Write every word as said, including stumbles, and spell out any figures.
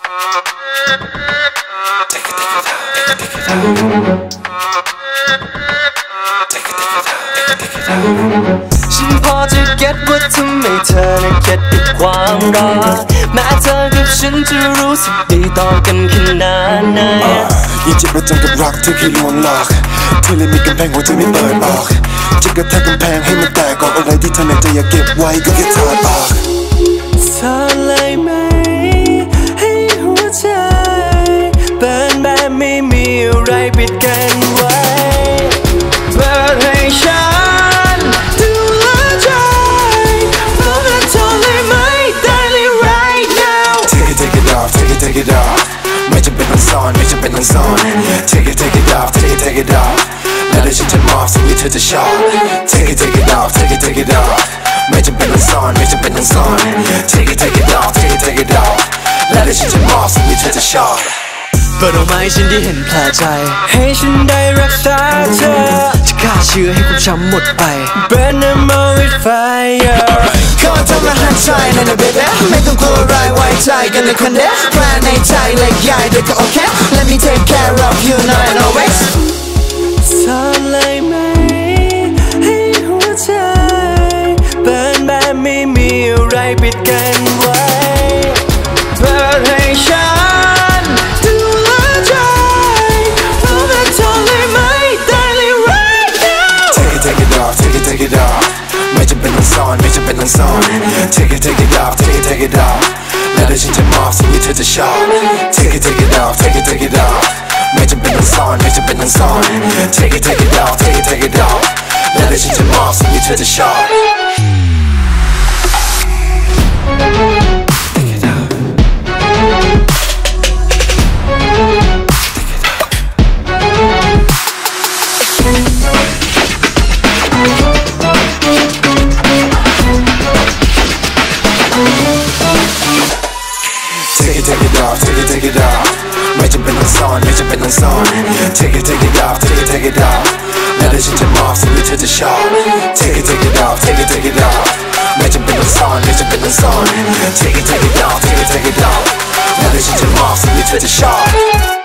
ฉันพอจะเก็ตว่าทำไมเธอน่ะเก็ตกับความรักแม้เธอกับฉันจะรู้สึกดีต่อกันขนาดไหนยิ่งเจ็บประจำกับรักเธอแค่ลวงหลอกเธอเลยมีกำแพงหัวใจไม่เปิดออกจะกระแทกกำแพงให้มันแตกออกอะไรที่เธอในใจอยากเก็บไว้ก็แค่ถอดออกเธอเลยไหมให้หัวใจเป็นแบบไม่มีอะไรปิดกันไว้เปิดให้ฉันดูแลใจเพราะว่าเธอเลยไหมได้เลย right now Take it take it off take it take it off ไม่จำเป็นต้องซ่อนไม่จำเป็นต้องซ่อน Take it take it off take it take it off และได้ฉันจะมอบสิ่งที่เธอจะชอบ Take it take it off take it take it off ไม่จำเป็นต้องซ่อนไม่จำเป็นต้องซ่อน Take it take it off take it take it off และได้ฉันจะมอบสิ่งที่เธอจะชอบเปิดออกมาให้ฉันได้เห็นแผลใจให้ฉันได้รักษาเธอจะฆ่าเชื้อให้ความช้ำหมดไป Burn them all with fire เข้ามาทำร้ายใจนั่นนะ baby ไม่ต้องกลัวอะไรไว้ใจกันเลยคนเดียวแค่ในใจเล็กใหญ่เด็กก็โอเค Let me take care of you now and always เธอเลยไหมให้หัวใจเป็นแบบไม่มีอะไรปิดกันไว้เปิดให้ฉัน Take it off ไม่จำเป็นต้องซ่อนไม่จำเป็นต้องซ่อน Take it take it off take it take it off และได้ฉันจะมอบสิ่งที่เธอจะชอบ Take it take it off take it take it off ไม่จำเป็นต้องซ่อนไม่จำเป็นต้องซ่อน Take it take it off take it take it off และได้ฉันจะมอบสิ่งที่เธอจะชอบTake it take it off take it take it off ไม่จำเป็นต้องซ่อนไม่จำเป็นต้องซ่อน Take it take it off take it take it off และได้ฉันจะมอบสิ่งที่เธอจะชอบ Take it take it off take it take it off ไม่จำเป็นต้องซ่อนไม่จำเป็นต้องซ่อน Take it take it off take it take it off และได้ฉันจะมอบสิ่งที่เธอจะชอบ